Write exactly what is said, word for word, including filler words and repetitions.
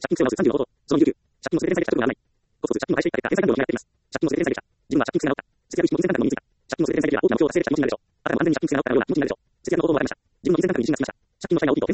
借金不正はまずさんじゅうのこと。そのにじゅうきゅう。借金のすべて返済者の案内。コツコツ借金を回収していった返済業を決められています。借金のすべて返済者。自分は借金不正が起きた。節約意識も金銭感覚も身についた。借金のすべて返済者は大きな目標を達成できた気持ちになるでしょう。あなたも完全に借金不正が起きたような気持ちになるでしょう。借金のすべて返済者とはような気持ちになるでしょう。節約のことを学びました。借金のすべて返済者とは自分の金銭感覚に自信がつきました。借金のすべて返済者とは喜びの一つです。自分に自信がつき、大借金にならなくて済みます。堂々と胸を張って借金にいちいもらいっと言い換えます。自分が大きく成長できたことを実感できるはずです。借金のすべて返済者とは一般的なことではありません。自分の